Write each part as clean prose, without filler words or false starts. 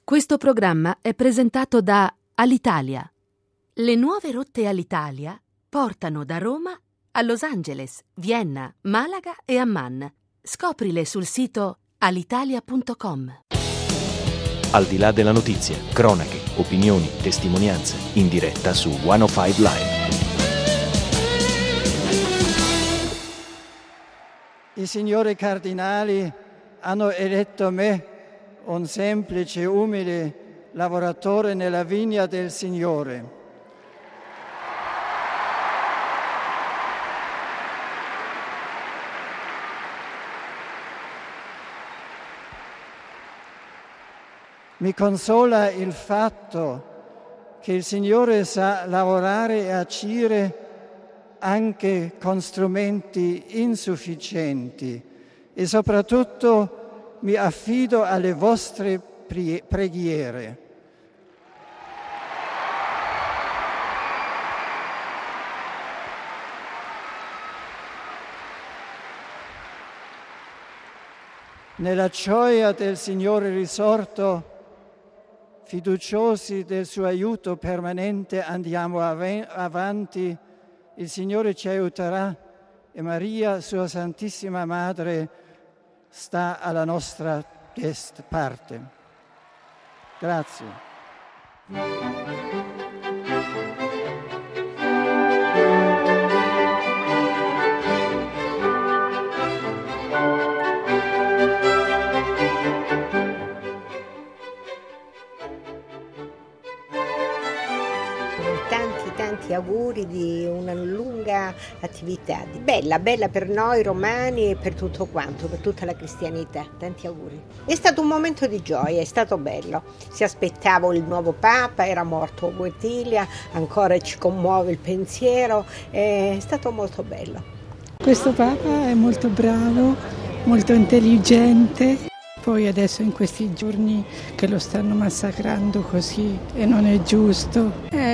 Questo programma è presentato da Alitalia. Le nuove rotte Alitalia portano da Roma a Los Angeles, Vienna, Malaga e Amman. Scoprile sul sito alitalia.com. Al di là della notizia, cronache, opinioni, testimonianze, in diretta su 105 Live. I signori cardinali hanno eletto me, un semplice, umile lavoratore nella vigna del Signore. Mi consola il fatto che il Signore sa lavorare e agire anche con strumenti insufficienti e soprattutto mi affido alle vostre preghiere. Nella gioia del Signore risorto, fiduciosi del suo aiuto permanente, andiamo avanti. Il Signore ci aiuterà e Maria, sua Santissima Madre, sta alla nostra parte. Grazie. Tanti auguri di una lunga attività, bella per noi romani e per tutto quanto, per tutta la cristianità. Tanti auguri. È stato un momento di gioia, è stato bello. Si aspettava il nuovo Papa, era morto Wojtyla, ancora ci commuove il pensiero, è stato molto bello. Questo Papa è molto bravo, molto intelligente. Poi adesso in questi giorni che lo stanno massacrando così e non è giusto,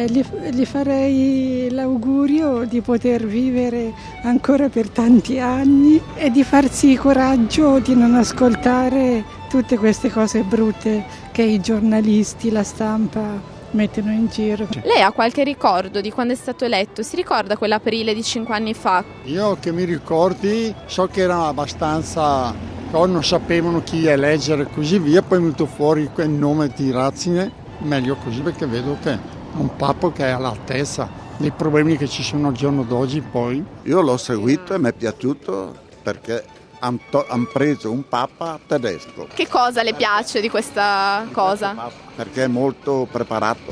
gli farei l'augurio di poter vivere ancora per tanti anni e di farsi coraggio di non ascoltare tutte queste cose brutte che i giornalisti, la stampa mettono in giro. Lei ha qualche ricordo di quando è stato eletto? Si ricorda quell'aprile di 5 anni fa? Io che mi ricordi so che era abbastanza... non sapevano chi eleggere e così via, poi è venuto fuori quel nome di Ratzinger, meglio così perché vedo che è un papa che è all'altezza dei problemi che ci sono al giorno d'oggi. Poi io l'ho seguito e mi è piaciuto perché hanno preso un papa tedesco. Che cosa le piace di questa cosa? Perché è molto preparato,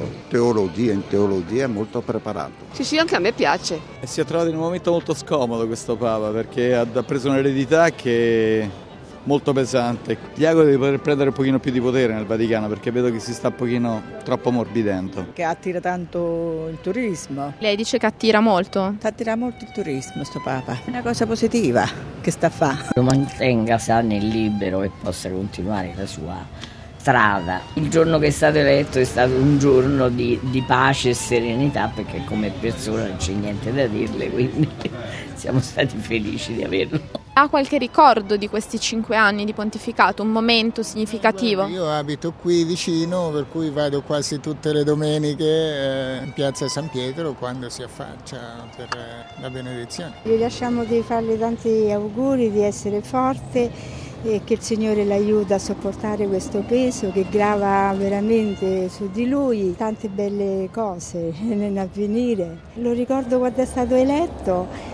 in teologia è molto preparato. Sì, anche a me piace. E si è trovato in un momento molto scomodo questo papa perché ha preso un'eredità che... molto pesante. Gli auguro di poter prendere un pochino più di potere nel Vaticano perché vedo che si sta un pochino troppo morbidendo. Che attira tanto il turismo. Lei dice che attira molto? Attira molto il turismo sto Papa. È una cosa positiva che sta a fare. Lo mantenga sano e libero e possa continuare la sua strada. Il giorno che è stato eletto è stato un giorno di pace e serenità perché come persona non c'è niente da dirle, quindi siamo stati felici di averlo. Ha qualche ricordo di questi 5 anni di pontificato, un momento significativo? Io abito qui vicino, per cui vado quasi tutte le domeniche in piazza San Pietro quando si affaccia per la benedizione. Gli lasciamo di farle tanti auguri, di essere forte e che il Signore l'aiuta a sopportare questo peso che grava veramente su di lui, tante belle cose nell'avvenire. Lo ricordo quando è stato eletto,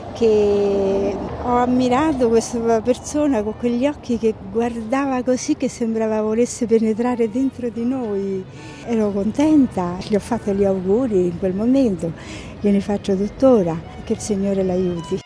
che ho ammirato questa persona con quegli occhi che guardava così che sembrava volesse penetrare dentro di noi. Ero contenta, gli ho fatto gli auguri in quel momento, gliene faccio tuttora, che il Signore l'aiuti.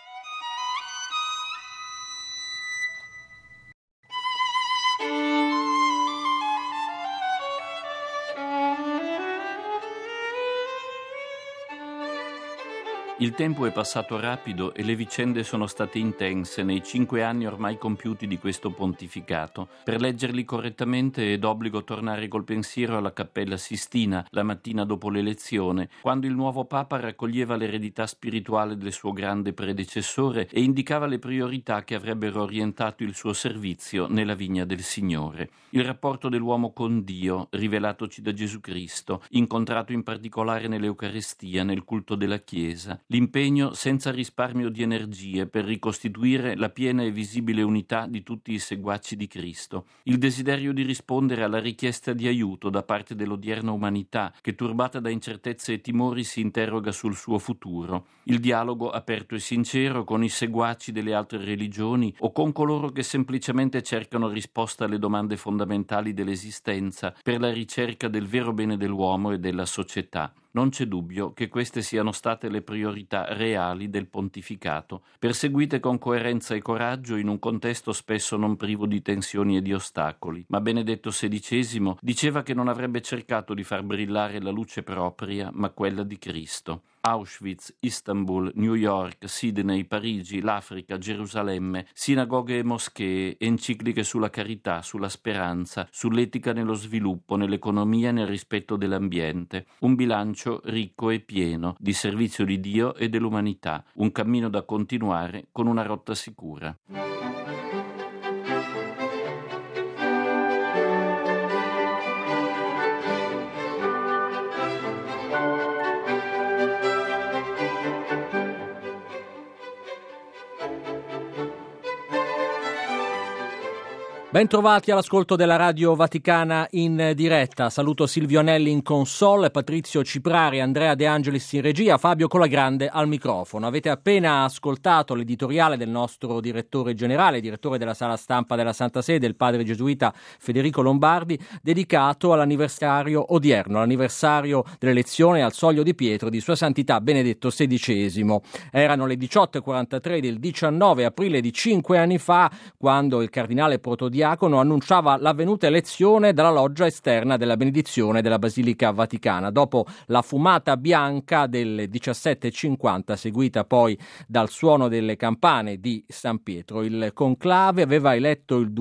Il tempo è passato rapido e le vicende sono state intense nei 5 anni ormai compiuti di questo pontificato. Per leggerli correttamente è d'obbligo tornare col pensiero alla Cappella Sistina la mattina dopo l'elezione, quando il nuovo Papa raccoglieva l'eredità spirituale del suo grande predecessore e indicava le priorità che avrebbero orientato il suo servizio nella vigna del Signore. Il rapporto dell'uomo con Dio, rivelatoci da Gesù Cristo, incontrato in particolare nell'Eucaristia, nel culto della Chiesa, l'impegno senza risparmio di energie per ricostituire la piena e visibile unità di tutti i seguaci di Cristo, il desiderio di rispondere alla richiesta di aiuto da parte dell'odierna umanità che, turbata da incertezze e timori, si interroga sul suo futuro, il dialogo aperto e sincero con i seguaci delle altre religioni o con coloro che semplicemente cercano risposta alle domande fondamentali dell'esistenza per la ricerca del vero bene dell'uomo e della società. Non c'è dubbio che queste siano state le priorità reali del pontificato, perseguite con coerenza e coraggio in un contesto spesso non privo di tensioni e di ostacoli. Ma Benedetto XVI diceva che non avrebbe cercato di far brillare la luce propria, ma quella di Cristo. Auschwitz, Istanbul, New York, Sydney, Parigi, l'Africa, Gerusalemme, sinagoghe e moschee, encicliche sulla carità, sulla speranza, sull'etica nello sviluppo, nell'economia e nel rispetto dell'ambiente. Un bilancio ricco e pieno di servizio di Dio e dell'umanità, un cammino da continuare con una rotta sicura. Ben trovati all'ascolto della Radio Vaticana in diretta. Saluto Silvio Anelli in console, Patrizio Ciprari, Andrea De Angelis in regia, Fabio Colagrande al microfono. Avete appena ascoltato l'editoriale del nostro direttore generale, direttore della sala stampa della Santa Sede, il padre gesuita Federico Lombardi, dedicato all'anniversario odierno, l'anniversario dell'elezione al Soglio di Pietro di Sua Santità Benedetto XVI. Erano le 18:43 del 19 aprile di 5 anni fa, quando il cardinale protodiacono annunciava l'avvenuta elezione dalla loggia esterna della benedizione della Basilica Vaticana, dopo la fumata bianca delle 17:50, seguita poi dal suono delle campane di San Pietro. Il conclave aveva eletto il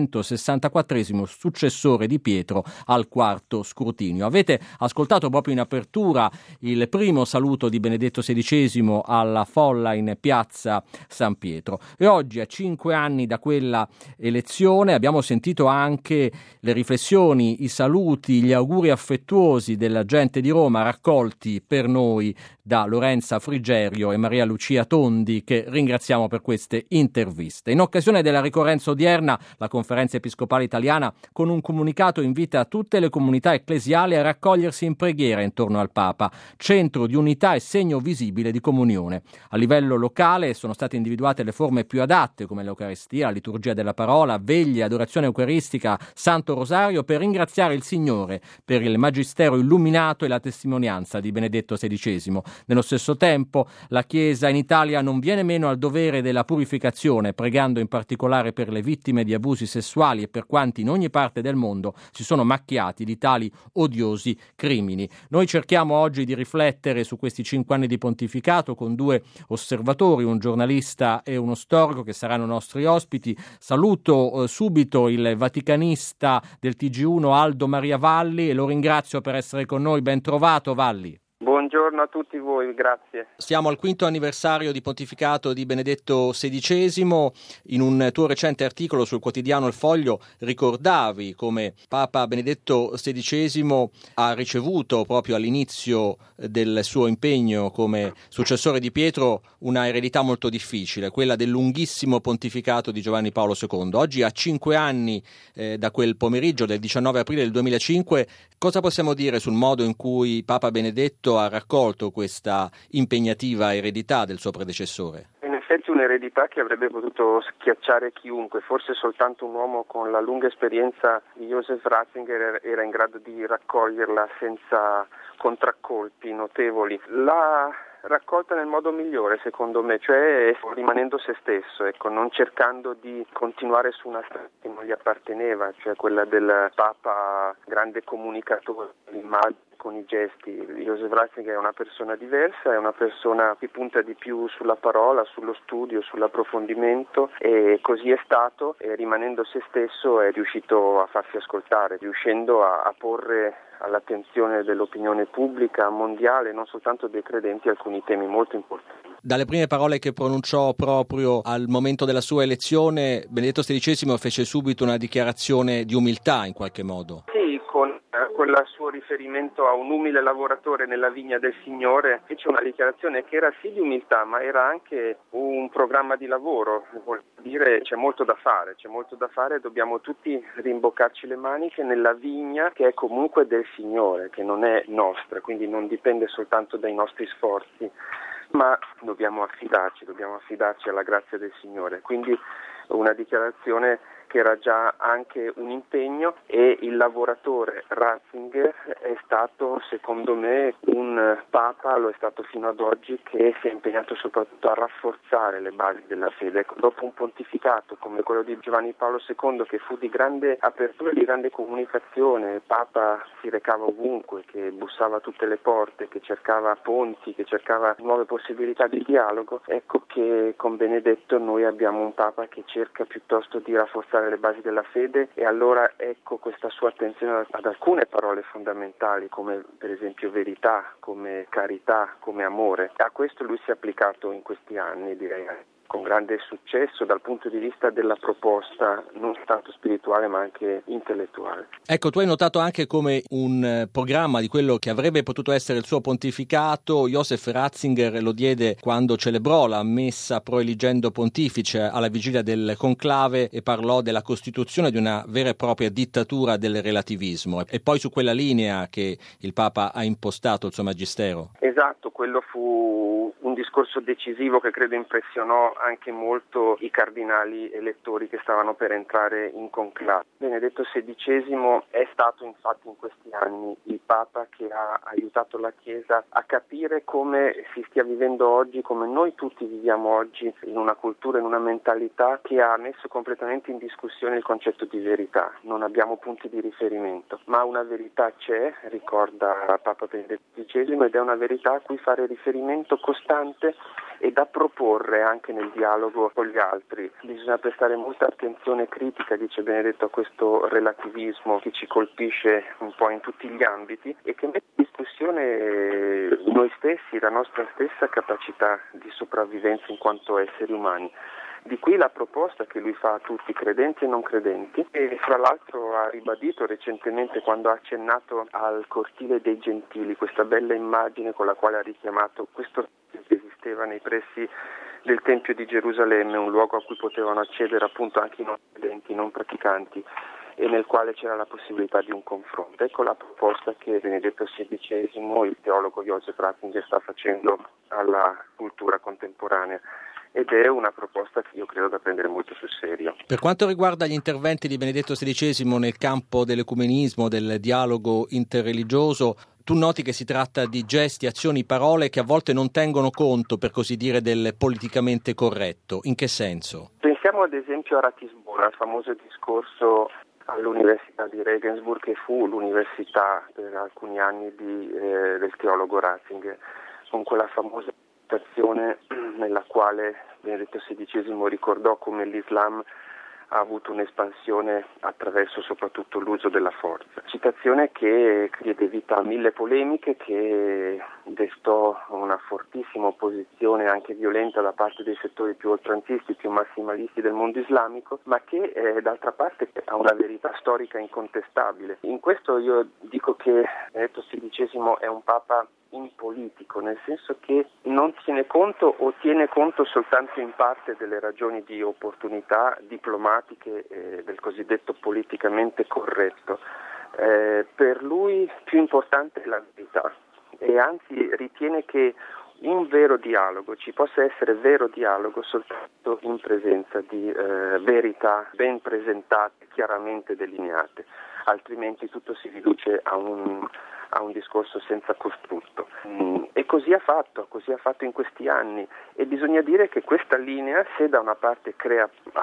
264esimo successore di Pietro al quarto scrutinio. Avete ascoltato proprio in apertura il primo saluto di Benedetto XVI alla folla in piazza San Pietro. E oggi, a 5 anni da quella elezione, abbiamo sentito anche le riflessioni, i saluti, gli auguri affettuosi della gente di Roma raccolti per noi da Lorenza Frigerio e Maria Lucia Tondi, che ringraziamo per queste interviste. In occasione della ricorrenza odierna, la Conferenza Episcopale Italiana, con un comunicato, invita tutte le comunità ecclesiali a raccogliersi in preghiera intorno al Papa, centro di unità e segno visibile di comunione. A livello locale sono state individuate le forme più adatte, come l'Eucaristia, la liturgia della parola, veglie, adorazione eucaristica, Santo Rosario, per ringraziare il Signore per il magistero illuminato e la testimonianza di Benedetto XVI. Nello stesso tempo, la Chiesa in Italia non viene meno al dovere della purificazione, pregando in particolare per le vittime di abusi sessuali e per quanti in ogni parte del mondo si sono macchiati di tali odiosi crimini. Noi cerchiamo oggi di riflettere su questi 5 anni di pontificato con 2 osservatori, un giornalista e uno storico, che saranno nostri ospiti. Saluto subito il vaticanista del TG1 Aldo Maria Valli e lo ringrazio per essere con noi. Ben trovato, Valli. Buongiorno a tutti voi, grazie. Siamo al 5° anniversario di pontificato di Benedetto XVI. In un tuo recente articolo sul quotidiano Il Foglio ricordavi come Papa Benedetto XVI ha ricevuto proprio all'inizio del suo impegno come successore di Pietro una eredità molto difficile, quella del lunghissimo pontificato di Giovanni Paolo II. Oggi, a 5 anni da quel pomeriggio del 19 aprile del 2005, cosa possiamo dire sul modo in cui Papa Benedetto ha raccolto questa impegnativa eredità del suo predecessore? In effetti un'eredità che avrebbe potuto schiacciare chiunque, forse soltanto un uomo con la lunga esperienza di Joseph Ratzinger era in grado di raccoglierla senza contraccolpi notevoli. La raccolta nel modo migliore, secondo me, cioè rimanendo se stesso, non cercando di continuare su una strada che non gli apparteneva, cioè quella del Papa grande comunicatore, l'immagine con i gesti. Joseph Ratzinger è una persona diversa, è una persona che punta di più sulla parola, sullo studio, sull'approfondimento, e così è stato, e rimanendo se stesso è riuscito a farsi ascoltare, riuscendo a porre all'attenzione dell'opinione pubblica mondiale, non soltanto dei credenti, alcuni temi molto importanti. Dalle prime parole che pronunciò proprio al momento della sua elezione, Benedetto XVI fece subito una dichiarazione di umiltà in qualche modo. Sì, con quel suo riferimento a un umile lavoratore nella vigna del Signore, fece una dichiarazione che era sì di umiltà, ma era anche un programma di lavoro. Vuol dire c'è molto da fare, dobbiamo tutti rimboccarci le maniche nella vigna che è comunque del Signore, che non è nostra, quindi non dipende soltanto dai nostri sforzi, ma dobbiamo affidarci alla grazia del Signore. Quindi una dichiarazione che era già anche un impegno, e il lavoratore Ratzinger è stato, secondo me, un papa, lo è stato fino ad oggi, che si è impegnato soprattutto a rafforzare le basi della fede. Dopo un pontificato come quello di Giovanni Paolo II, che fu di grande apertura, di grande comunicazione, il papa si recava ovunque, che bussava a tutte le porte, che cercava ponti, che cercava nuove possibilità di dialogo, ecco che con Benedetto noi abbiamo un papa che cerca piuttosto di rafforzare le basi della fede, e allora ecco questa sua attenzione ad alcune parole fondamentali, come per esempio verità, come carità, come amore. A questo lui si è applicato in questi anni, direi con grande successo dal punto di vista della proposta, non tanto spirituale ma anche intellettuale. Ecco, tu hai notato anche come un programma di quello che avrebbe potuto essere il suo pontificato, Joseph Ratzinger lo diede quando celebrò la messa proeligendo pontifice alla vigilia del conclave e parlò della costituzione di una vera e propria dittatura del relativismo. E poi su quella linea che il Papa ha impostato il suo magistero. Esatto, quello fu un discorso decisivo che credo impressionò anche molto i cardinali elettori che stavano per entrare in conclave. Benedetto XVI è stato infatti in questi anni il Papa che ha aiutato la Chiesa a capire come si stia vivendo oggi, come noi tutti viviamo oggi, in una cultura, in una mentalità che ha messo completamente in discussione il concetto di verità. Non abbiamo punti di riferimento, ma una verità c'è, ricorda Papa Benedetto XVI, ed è una verità a cui fare riferimento costante e da proporre anche nel dialogo con gli altri. Bisogna prestare molta attenzione critica, dice Benedetto, a questo relativismo che ci colpisce un po' in tutti gli ambiti e che mette in discussione noi stessi, la nostra stessa capacità di sopravvivenza in quanto esseri umani. Di qui la proposta che lui fa a tutti, credenti e non credenti, e fra l'altro ha ribadito recentemente quando ha accennato al cortile dei gentili, questa bella immagine con la quale ha richiamato questo che esisteva nei pressi del Tempio di Gerusalemme, un luogo a cui potevano accedere appunto anche i non credenti, i non praticanti, e nel quale c'era la possibilità di un confronto. Ecco la proposta che Benedetto XVI, il teologo Joseph Ratzinger, sta facendo alla cultura contemporanea. Ed è una proposta che io credo da prendere molto sul serio. Per quanto riguarda gli interventi di Benedetto XVI nel campo dell'ecumenismo, del dialogo interreligioso, tu noti che si tratta di gesti, azioni, parole che a volte non tengono conto, per così dire, del politicamente corretto. In che senso? Pensiamo ad esempio a Ratisbona, il famoso discorso all'Università di Regensburg, che fu l'università per alcuni anni del teologo Ratzinger, con quella famosa citazione nella quale Benedetto XVI ricordò come l'Islam ha avuto un'espansione attraverso soprattutto l'uso della forza. Citazione che diede vita a 1000 polemiche, che destò una fortissima opposizione anche violenta da parte dei settori più oltranzisti, più massimalisti del mondo islamico, ma che d'altra parte ha una verità storica incontestabile. In questo io dico che Benedetto XVI è un Papa impolitico, nel senso che non tiene conto o tiene conto soltanto in parte delle ragioni di opportunità diplomatiche del cosiddetto politicamente corretto. Per lui più importante è la verità, e anzi ritiene che un vero dialogo, ci possa essere vero dialogo soltanto in presenza di verità ben presentate, chiaramente delineate, altrimenti tutto si riduce a un discorso senza costrutto. E così ha fatto in questi anni, e bisogna dire che questa linea, se da una parte crea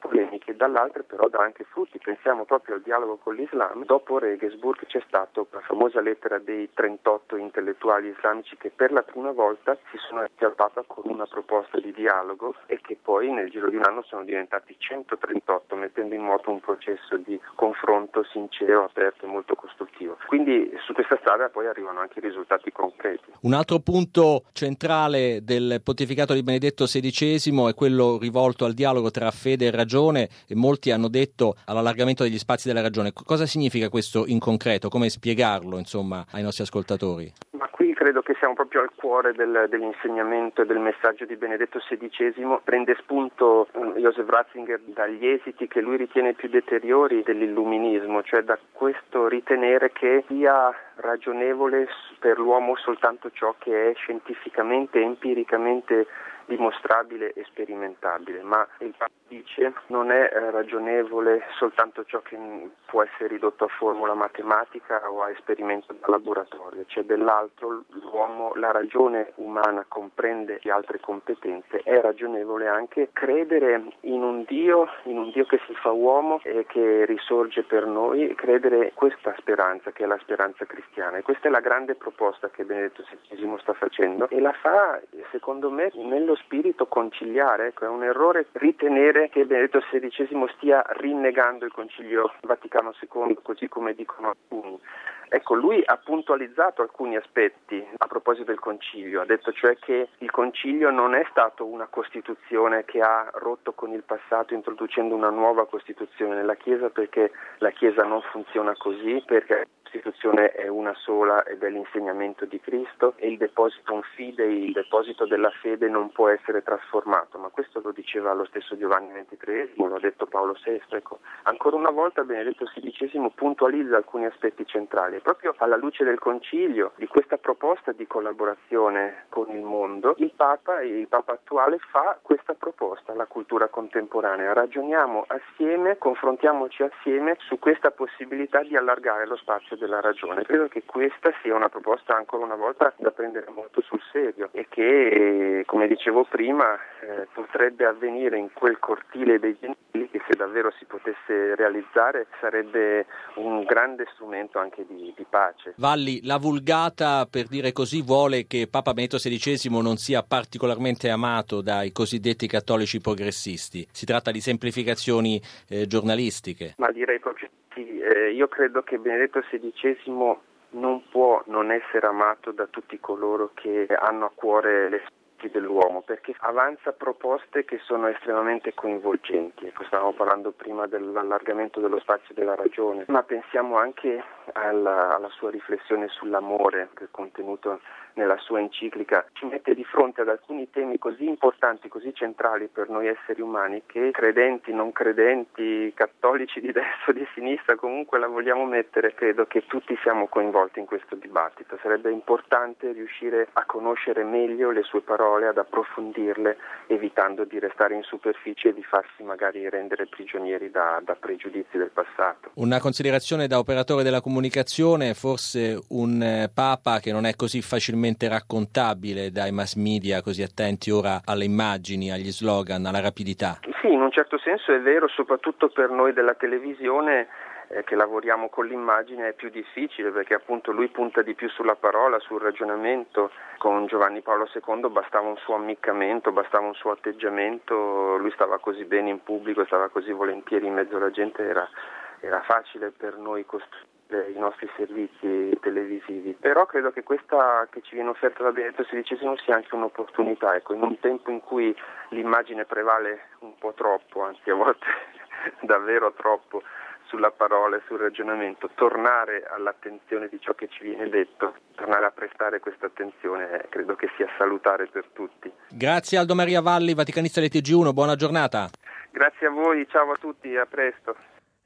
polemiche, dall'altra però dà anche frutti. Pensiamo proprio al dialogo con l'Islam. Dopo Regensburg c'è stata la famosa lettera dei 38 intellettuali islamici che per la prima volta si sono aperti al Papa con una proposta di dialogo e che poi nel giro di un anno sono diventati 138, mettendo in moto un processo di confronto sincero, aperto e molto costruttivo. Quindi su questa strada poi arrivano anche i risultati concreti. Un altro punto centrale del pontificato di Benedetto XVI è quello rivolto al dialogo tra fede e ragione, e molti hanno detto all'allargamento degli spazi della ragione. Cosa significa questo in concreto? Come spiegarlo, insomma, ai nostri ascoltatori? Ma qui credo che siamo proprio al cuore dell'insegnamento e del messaggio di Benedetto XVI. Prende spunto Joseph Ratzinger dagli esiti che lui ritiene più deteriori dell'illuminismo, cioè da questo ritenere che sia ragionevole per l'uomo soltanto ciò che è scientificamente e empiricamente dimostrabile e sperimentabile, ma il Papa dice non è ragionevole soltanto ciò che può essere ridotto a formula matematica o a esperimento da laboratorio, c'è dell'altro. L'uomo, la ragione umana comprende le altre competenze, è ragionevole anche credere in un Dio che si fa uomo e che risorge per noi, credere questa speranza che è la speranza cristiana, e questa è la grande proposta che Benedetto XVI sta facendo e la fa secondo me nello spirito conciliare. Ecco, è un errore ritenere che Benedetto XVI stia rinnegando il Concilio Vaticano II, così come dicono alcuni. Ecco, lui ha puntualizzato alcuni aspetti a proposito del Concilio, ha detto cioè che il Concilio non è stato una Costituzione che ha rotto con il passato introducendo una nuova Costituzione nella Chiesa, perché la Chiesa non funziona così, perché la Costituzione è una sola ed è l'insegnamento di Cristo e il depositum fidei, il deposito della fede non può essere trasformato, ma questo lo diceva lo stesso Giovanni XXIII, lo ha detto Paolo VI. Ecco, ancora una volta Benedetto XVI puntualizza alcuni aspetti centrali. Proprio alla luce del Concilio, di questa proposta di collaborazione con il mondo, il Papa attuale fa questa proposta alla cultura contemporanea. Ragioniamo assieme, confrontiamoci assieme su questa possibilità di allargare lo spazio della ragione. Credo che questa sia una proposta ancora una volta da prendere molto sul serio e che, come dicevo prima, potrebbe avvenire in quel cortile dei gentili che, se davvero si potesse realizzare, sarebbe un grande strumento anche di pace. Valli, la Vulgata, per dire così, vuole che Papa Benedetto XVI non sia particolarmente amato dai cosiddetti cattolici progressisti. Si tratta di semplificazioni giornalistiche. Ma direi proprio sì. Io credo che Benedetto XVI non può non essere amato da tutti coloro che hanno a cuore le dell'uomo, perché avanza proposte che sono estremamente coinvolgenti. Stavamo parlando prima dell'allargamento dello spazio della ragione, ma pensiamo anche alla sua riflessione sull'amore che è contenuto nella sua enciclica. Ci mette di fronte ad alcuni temi così importanti, così centrali per noi esseri umani, che credenti, non credenti, cattolici di destra o di sinistra, comunque la vogliamo mettere, credo che tutti siamo coinvolti in questo dibattito. Sarebbe importante riuscire a conoscere meglio le sue parole, ad approfondirle, evitando di restare in superficie e di farsi magari rendere prigionieri da pregiudizi del passato. Una considerazione da operatore della comunicazione: forse un Papa che non è così facilmente raccontabile dai mass media così attenti ora alle immagini, agli slogan, alla rapidità. Sì, in un certo senso è vero, soprattutto per noi della televisione che lavoriamo con l'immagine è più difficile, perché appunto lui punta di più sulla parola, sul ragionamento. Con Giovanni Paolo II bastava un suo ammiccamento, bastava un suo atteggiamento, lui stava così bene in pubblico, stava così volentieri in mezzo alla gente, era facile per noi costruire i nostri servizi televisivi. Però credo che questa che ci viene offerta da Benedetto XVI sia anche un'opportunità, ecco, in un tempo in cui l'immagine prevale un po' troppo, anzi a volte davvero troppo, sulla parola e sul ragionamento, tornare all'attenzione di ciò che ci viene detto, tornare a prestare questa attenzione, credo che sia salutare per tutti. Grazie Aldo Maria Valli, vaticanista del TG1, buona giornata. Grazie a voi, ciao a tutti, a presto.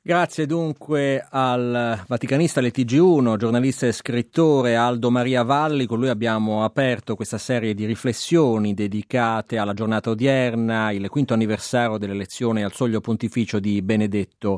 Grazie dunque al vaticanista del TG1, giornalista e scrittore Aldo Maria Valli. Con lui abbiamo aperto questa serie di riflessioni dedicate alla giornata odierna, il 5° anniversario dell'elezione al soglio pontificio di Benedetto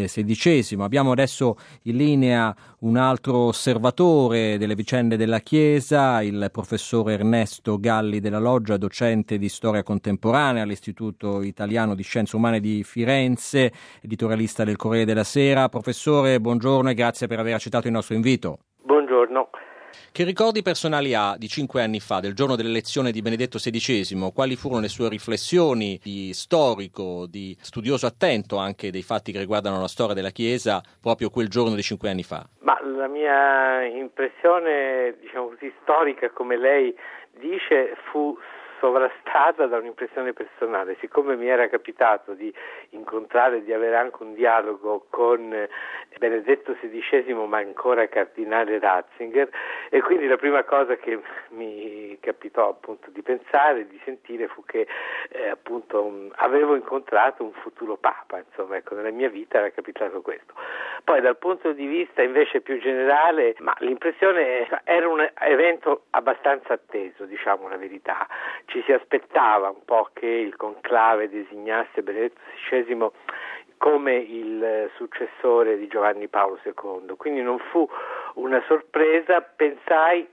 XVI. Abbiamo adesso in linea un altro osservatore delle vicende della Chiesa, il professor Ernesto Galli della Loggia, docente di storia contemporanea all'Istituto Italiano di Scienze Umane di Firenze, editorialista del Corriere della Sera. Professore, buongiorno e grazie per aver accettato il nostro invito. Buongiorno. Che ricordi personali ha di 5 anni fa, del giorno dell'elezione di Benedetto XVI? Quali furono le sue riflessioni di storico, di studioso attento anche dei fatti che riguardano la storia della Chiesa, proprio quel giorno di 5 anni fa? Ma la mia impressione, diciamo così, storica, come lei dice, fu sovrastata da un'impressione personale. Siccome mi era capitato di incontrare e di avere anche un dialogo con Benedetto XVI, ma ancora cardinale Ratzinger, e quindi la prima cosa che mi capitò appunto di pensare e di sentire fu che appunto avevo incontrato un futuro Papa, insomma, ecco, nella mia vita era capitato questo. Poi dal punto di vista invece più generale, ma l'impressione era un evento abbastanza atteso, diciamo la verità. Ci si aspettava un po' che il conclave designasse Benedetto XVI come il successore di Giovanni Paolo II, quindi non fu una sorpresa. Pensai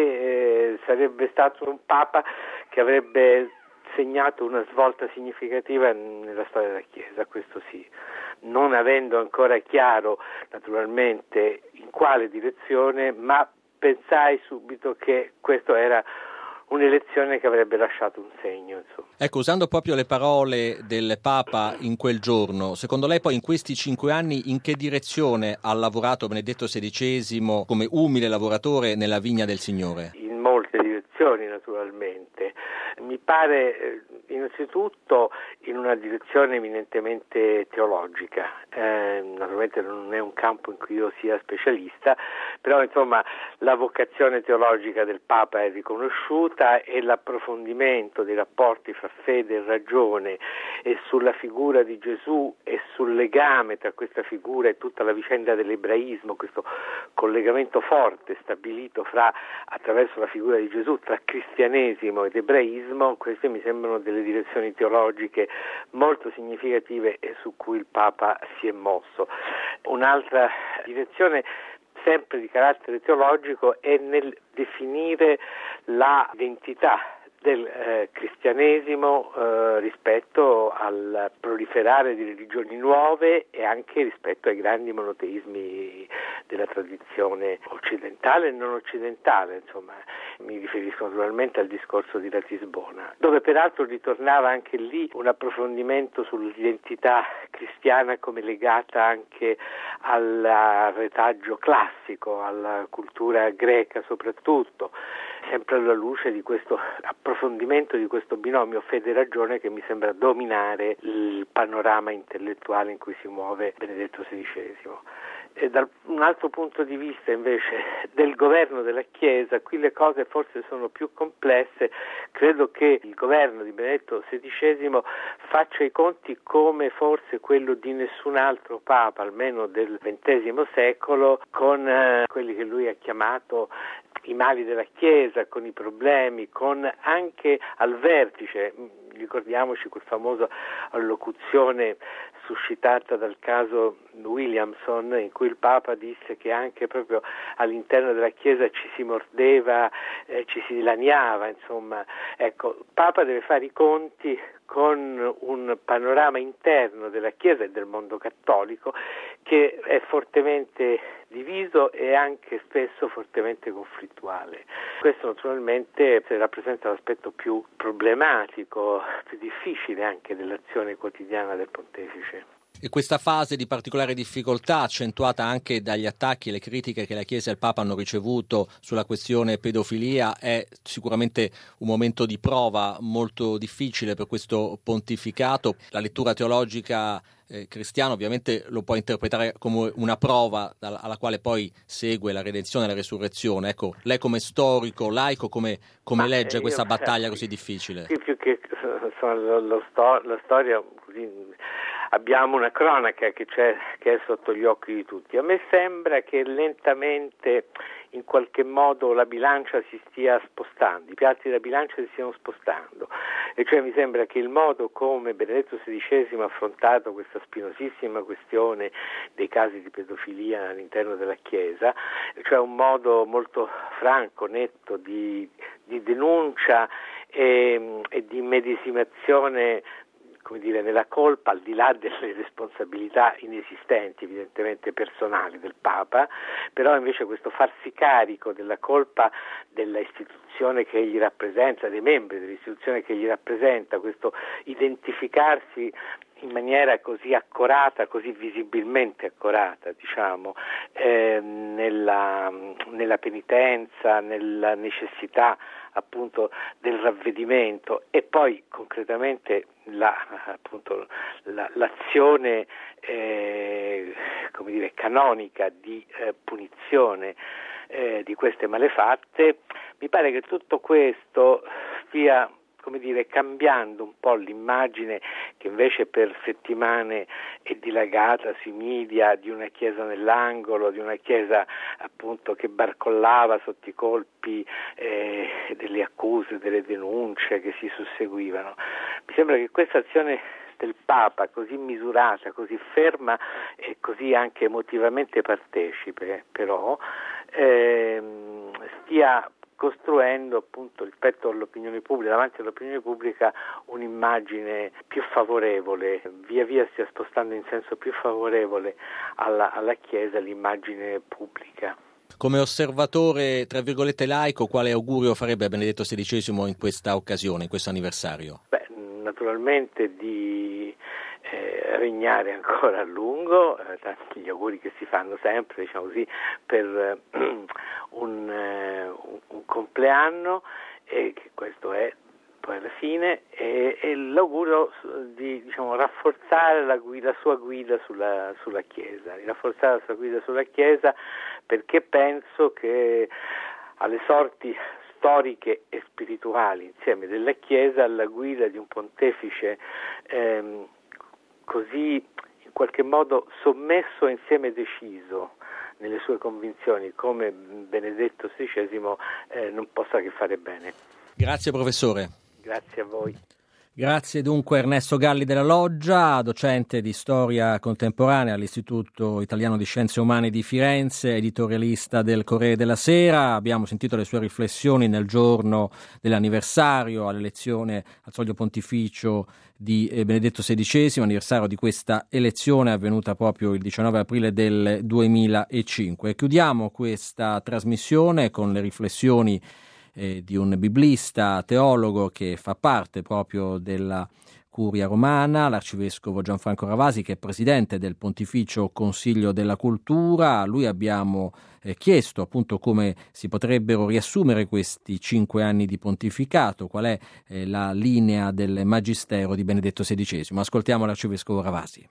che sarebbe stato un Papa che avrebbe segnato una svolta significativa nella storia della Chiesa, questo sì, non avendo ancora chiaro naturalmente in quale direzione, ma pensai subito che questo era un'elezione che avrebbe lasciato un segno, insomma. Ecco, usando proprio le parole del Papa in quel giorno, secondo lei poi in questi 5 anni in che direzione ha lavorato Benedetto XVI come umile lavoratore nella vigna del Signore? In molte direzioni naturalmente. Mi pare innanzitutto in una direzione eminentemente teologica, naturalmente non è un campo in cui io sia specialista, però insomma la vocazione teologica del Papa è riconosciuta e l'approfondimento dei rapporti fra fede e ragione e sulla figura di Gesù e sul legame tra questa figura e tutta la vicenda dell'ebraismo, questo collegamento forte stabilito attraverso la figura di Gesù tra cristianesimo ed ebraismo, queste mi sembrano delle direzioni teologiche molto significative e su cui il Papa si è mosso. Un'altra direzione sempre di carattere teologico è nel definire l'identità del cristianesimo rispetto al proliferare di religioni nuove e anche rispetto ai grandi monoteismi della tradizione occidentale e non occidentale, insomma, mi riferisco naturalmente al discorso di Ratisbona, dove peraltro ritornava anche lì un approfondimento sull'identità cristiana come legata anche al retaggio classico, alla cultura greca soprattutto, sempre alla luce di questo approfondimento di questo binomio fede-ragione che mi sembra dominare il panorama intellettuale in cui si muove Benedetto XVI. E da un altro punto di vista invece del governo della Chiesa, qui le cose forse sono più complesse. Credo che il governo di Benedetto XVI faccia i conti come forse quello di nessun altro Papa, almeno del XX secolo, con quelli che lui ha chiamato i mali della Chiesa, con i problemi, con anche al vertice, ricordiamoci quel famoso allocuzione suscitata dal caso Williamson, in cui il Papa disse che anche proprio all'interno della Chiesa ci si mordeva, ci si dilaniava, insomma. Ecco, il Papa deve fare i conti con un panorama interno della Chiesa e del mondo cattolico che è fortemente diviso e anche spesso fortemente conflittuale. Questo naturalmente rappresenta l'aspetto più problematico, più difficile anche dell'azione quotidiana del Pontefice. E questa fase di particolare difficoltà, accentuata anche dagli attacchi e le critiche che la Chiesa e il Papa hanno ricevuto sulla questione pedofilia, è sicuramente un momento di prova molto difficile per questo pontificato. La lettura teologica cristiano ovviamente lo può interpretare come una prova alla quale poi segue la redenzione e la resurrezione. Ecco, lei come storico, laico, come legge questa battaglia così difficile? Sì, più che la storia, così, abbiamo una cronaca che è sotto gli occhi di tutti. A me sembra che lentamente in qualche modo la bilancia si stia spostando, i piatti della bilancia si stiano spostando, e cioè mi sembra che il modo come Benedetto XVI ha affrontato questa spinosissima questione dei casi di pedofilia all'interno della Chiesa, cioè un modo molto franco, netto di denuncia e di immedesimazione, come dire, nella colpa, al di là delle responsabilità inesistenti, evidentemente personali del Papa, però invece questo farsi carico della colpa della istituzione che egli rappresenta, dei membri dell'istituzione che egli rappresenta, questo identificarsi in maniera così accorata, così visibilmente accorata, diciamo, nella penitenza, nella necessità appunto del ravvedimento, e poi concretamente l'azione come dire, canonica di punizione di queste malefatte. Mi pare che tutto questo stia, come dire, cambiando un po' l'immagine che invece per settimane è dilagata sui media di una chiesa nell'angolo, di una chiesa appunto che barcollava sotto i colpi delle accuse, delle denunce che si susseguivano. Mi sembra che questa azione del Papa, così misurata, così ferma e così anche emotivamente partecipe, però stia costruendo appunto rispetto all'opinione pubblica, davanti all'opinione pubblica, un'immagine più favorevole, via via stia spostando in senso più favorevole alla Chiesa l'immagine pubblica. Come osservatore, tra virgolette, laico, quale augurio farebbe a Benedetto XVI in questa occasione, in questo anniversario? Naturalmente di regnare ancora a lungo, tanti gli auguri che si fanno sempre, diciamo così, per un compleanno, e che questo è poi alla fine, e l'augurio di, diciamo, rafforzare la sua guida sulla Chiesa, di rafforzare la sua guida sulla Chiesa, perché penso che alle sorti storiche e spirituali insieme della Chiesa, alla guida di un pontefice così in qualche modo sommesso e insieme deciso nelle sue convinzioni come Benedetto XVI, non possa che fare bene. Grazie professore. Grazie a voi. Grazie dunque Ernesto Galli della Loggia, docente di storia contemporanea all'Istituto Italiano di Scienze Umane di Firenze, editorialista del Corriere della Sera. Abbiamo sentito le sue riflessioni nel giorno dell'anniversario all'elezione al soglio pontificio di Benedetto XVI, anniversario di questa elezione avvenuta proprio il 19 aprile del 2005. E chiudiamo questa trasmissione con le riflessioni di un biblista, teologo che fa parte proprio della Curia Romana, l'arcivescovo Gianfranco Ravasi, che è presidente del Pontificio Consiglio della Cultura. A lui abbiamo chiesto appunto come si potrebbero riassumere questi 5 anni di pontificato, qual è la linea del magistero di Benedetto XVI. Ascoltiamo l'arcivescovo Ravasi.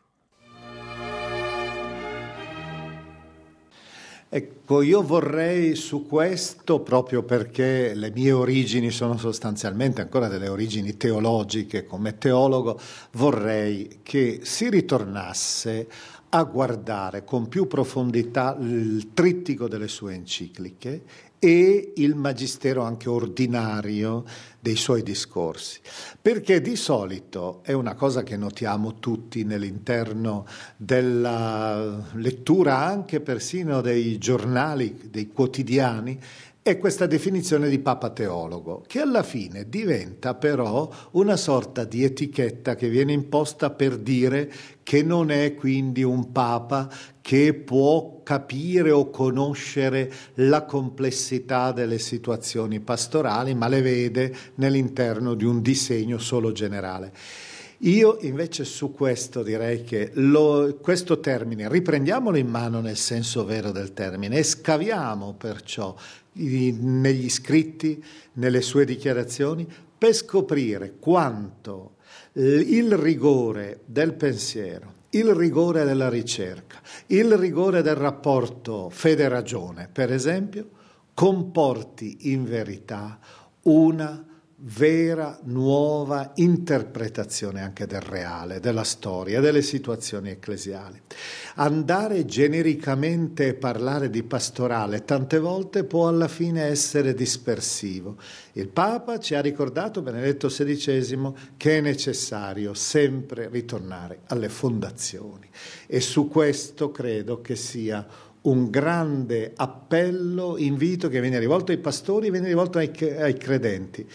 Ecco, io vorrei su questo, proprio perché le mie origini sono sostanzialmente ancora delle origini teologiche, come teologo, vorrei che si ritornasse a guardare con più profondità il trittico delle sue encicliche e il magistero anche ordinario dei suoi discorsi, perché di solito è una cosa che notiamo tutti nell'interno della lettura anche persino dei giornali, dei quotidiani, è questa definizione di Papa teologo, che alla fine diventa però una sorta di etichetta che viene imposta per dire che non è quindi un Papa che può capire o conoscere la complessità delle situazioni pastorali, ma le vede nell'interno di un disegno solo generale. Io invece su questo direi che questo termine riprendiamolo in mano nel senso vero del termine e scaviamo perciò negli scritti, nelle sue dichiarazioni, per scoprire quanto il rigore del pensiero il rigore della ricerca, il rigore del rapporto fede-ragione, per esempio, comporti in verità una vera, nuova interpretazione anche del reale, della storia, delle situazioni ecclesiali. Andare genericamente a parlare di pastorale tante volte può alla fine essere dispersivo. Il Papa ci ha ricordato, Benedetto XVI, che è necessario sempre ritornare alle fondazioni e su questo credo che sia un grande appello, invito che viene rivolto ai pastori, viene rivolto ai credenti,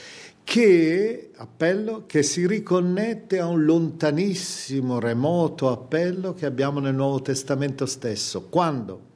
appello che si riconnette a un lontanissimo, remoto appello che abbiamo nel Nuovo Testamento stesso, quando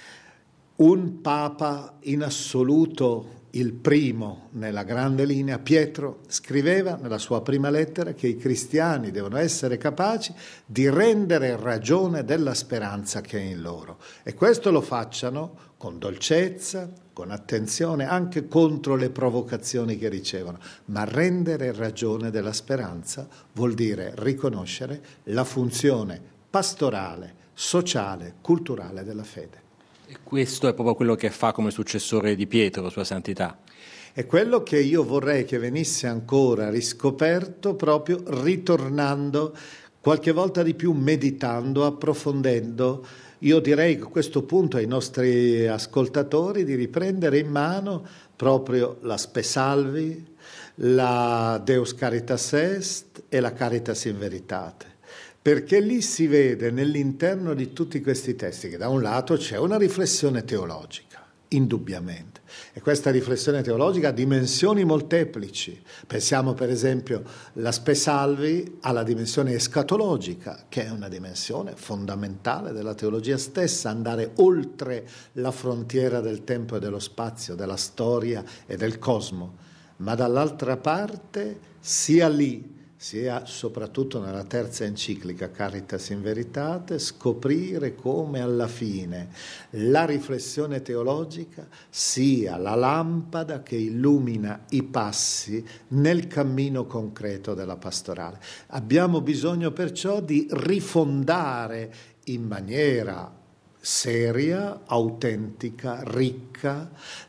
un Papa in assoluto, il primo nella grande linea, Pietro, scriveva nella sua prima lettera che i cristiani devono essere capaci di rendere ragione della speranza che è in loro, e questo lo facciano con dolcezza, con attenzione, anche contro le provocazioni che ricevono, ma rendere ragione della speranza vuol dire riconoscere la funzione pastorale, sociale, culturale della fede. E questo è proprio quello che fa come successore di Pietro, Sua Santità. È quello che io vorrei che venisse ancora riscoperto, proprio ritornando qualche volta di più, meditando, approfondendo. Io direi a questo punto ai nostri ascoltatori di riprendere in mano proprio la Spe Salvi, la Deus Caritas Est e la Caritas in Veritate, perché lì si vede nell'interno di tutti questi testi che da un lato c'è una riflessione teologica, indubbiamente, e questa riflessione teologica ha dimensioni molteplici. Pensiamo per esempio la Spe Salvi alla dimensione escatologica, che è una dimensione fondamentale della teologia stessa, andare oltre la frontiera del tempo e dello spazio, della storia e del cosmo, ma dall'altra parte sia lì sia soprattutto nella terza enciclica Caritas in Veritate, scoprire come alla fine la riflessione teologica sia la lampada che illumina i passi nel cammino concreto della pastorale. Abbiamo bisogno perciò di rifondare in maniera seria, autentica, ricca,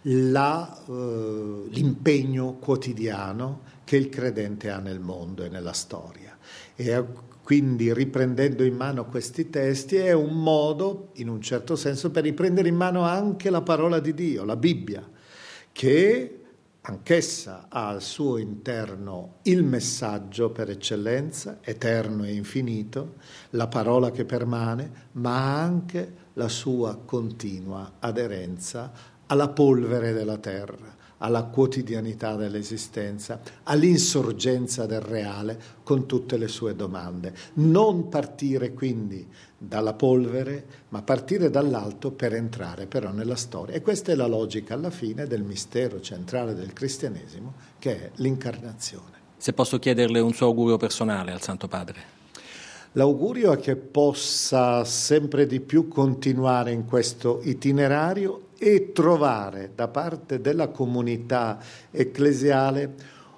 l'impegno quotidiano che il credente ha nel mondo e nella storia. E quindi riprendendo in mano questi testi è un modo, in un certo senso, per riprendere in mano anche la parola di Dio, la Bibbia, che anch'essa ha al suo interno il messaggio per eccellenza, eterno e infinito, la parola che permane, ma anche la sua continua aderenza alla polvere della terra, alla quotidianità dell'esistenza, all'insorgenza del reale con tutte le sue domande. Non partire quindi dalla polvere, ma partire dall'alto per entrare però nella storia. E questa è la logica alla fine del mistero centrale del cristianesimo, che è l'incarnazione. Se posso chiederle un suo augurio personale al Santo Padre. L'augurio è che possa sempre di più continuare in questo itinerario e trovare da parte della comunità ecclesiale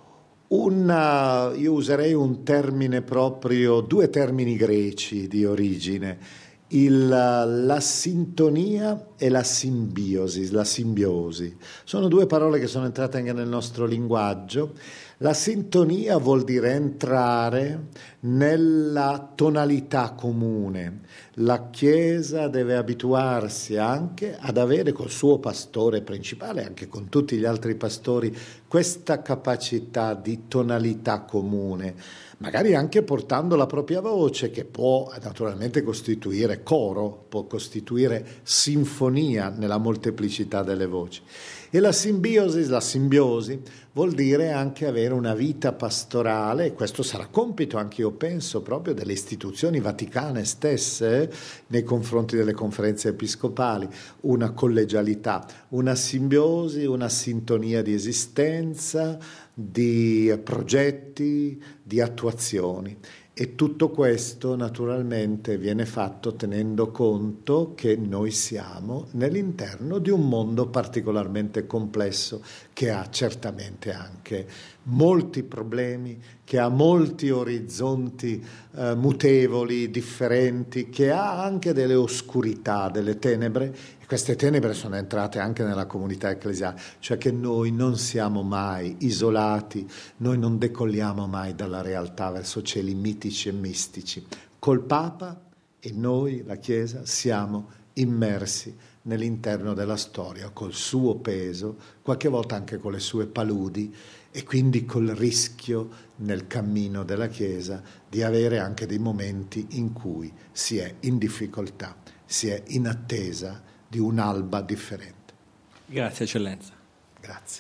io userei un termine proprio, due termini greci di origine, la sintonia e la simbiosi. Sono due parole che sono entrate anche nel nostro linguaggio. La sintonia vuol dire entrare nella tonalità comune. La Chiesa deve abituarsi anche ad avere col suo pastore principale, anche con tutti gli altri pastori, questa capacità di tonalità comune, magari anche portando la propria voce, che può naturalmente costituire coro, può costituire sinfonia nella molteplicità delle voci. E la simbiosi, vuol dire anche avere una vita pastorale, e questo sarà compito anche, io penso, proprio delle istituzioni vaticane stesse nei confronti delle conferenze episcopali, una collegialità, una simbiosi, una sintonia di esistenza, di progetti, di attuazioni. E tutto questo naturalmente viene fatto tenendo conto che noi siamo nell'interno di un mondo particolarmente complesso, che ha certamente anche molti problemi, che ha molti orizzonti mutevoli, differenti, che ha anche delle oscurità, delle tenebre, e queste tenebre sono entrate anche nella comunità ecclesiale, cioè che noi non siamo mai isolati, noi non decolliamo mai dalla realtà verso cieli mitici e mistici. Col Papa e noi, la Chiesa, siamo immersi nell'interno della storia, col suo peso, qualche volta anche con le sue paludi, e quindi col rischio nel cammino della Chiesa di avere anche dei momenti in cui si è in difficoltà, si è in attesa di un'alba differente. Grazie Eccellenza. Grazie.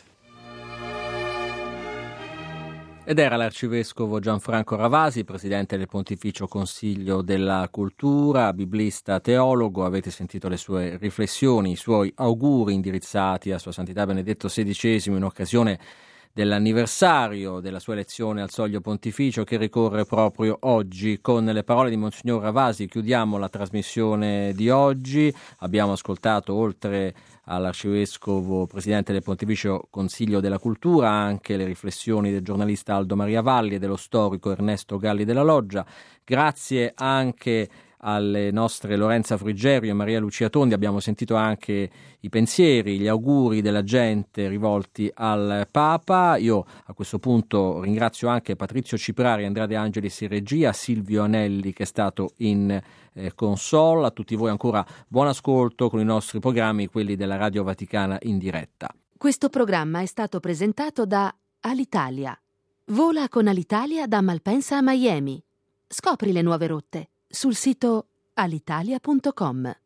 Ed era l'arcivescovo Gianfranco Ravasi, presidente del Pontificio Consiglio della Cultura, biblista, teologo. Avete sentito le sue riflessioni, i suoi auguri indirizzati a Sua Santità Benedetto XVI in occasione dell'anniversario della sua elezione al soglio pontificio, che ricorre proprio oggi. Con le parole di Monsignor Ravasi chiudiamo la trasmissione di oggi. Abbiamo ascoltato, oltre all'arcivescovo presidente del Pontificio Consiglio della Cultura, anche le riflessioni del giornalista Aldo Maria Valli e dello storico Ernesto Galli della Loggia. Grazie anche alle nostre Lorenza Frigerio e Maria Lucia Tondi. Abbiamo sentito anche i pensieri, gli auguri della gente rivolti al Papa. Io a questo punto ringrazio anche Patrizio Ciprari, Andrea De Angelis in regia, Silvio Anelli che è stato in console. A tutti voi ancora buon ascolto con i nostri programmi, quelli della Radio Vaticana in diretta. Questo programma è stato presentato da Alitalia. Vola con Alitalia da Malpensa a Miami. Scopri le nuove rotte sul sito alitalia.com.